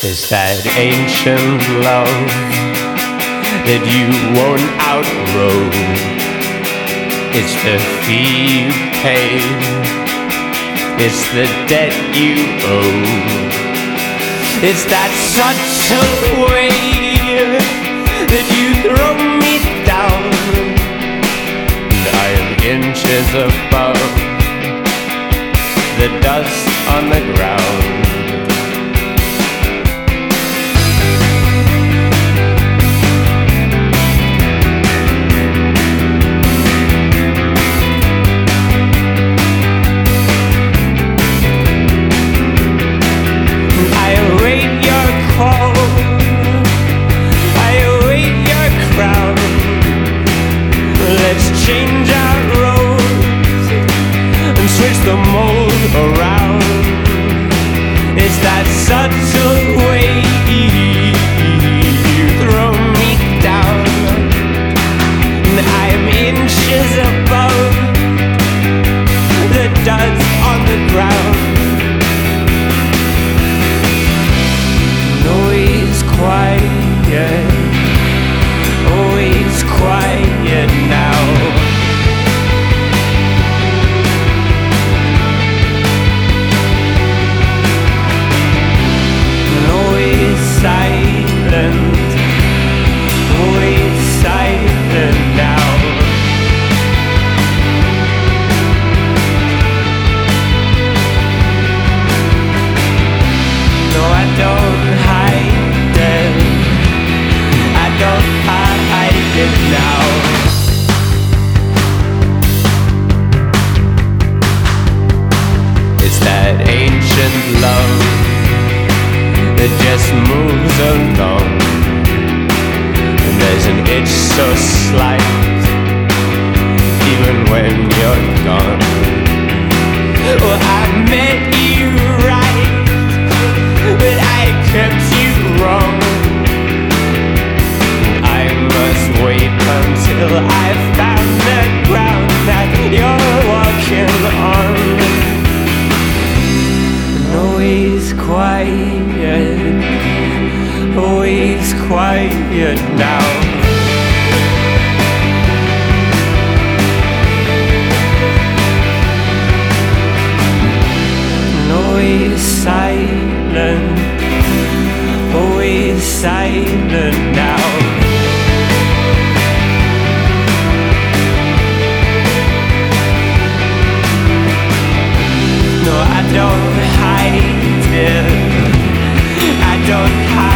Is that ancient love that you won't outgrow? It's the fee you pay, it's the debt you owe. It's that subtle way that you throw me down, and I am inches above the dust on the ground. Change our roads and switch the mold around. It's that subtle way you throw me down, and I am inches above the dust on the ground. Always quiet, always quiet now. That ancient love that just moves along, and there's an itch so slight even when you're gone. Well, I met you right, but I kept you wrong. I must wait until I found the ground that you're walking on. Always quiet, always quiet now. Always silent, always silent now. No, I don't hide it, I don't hide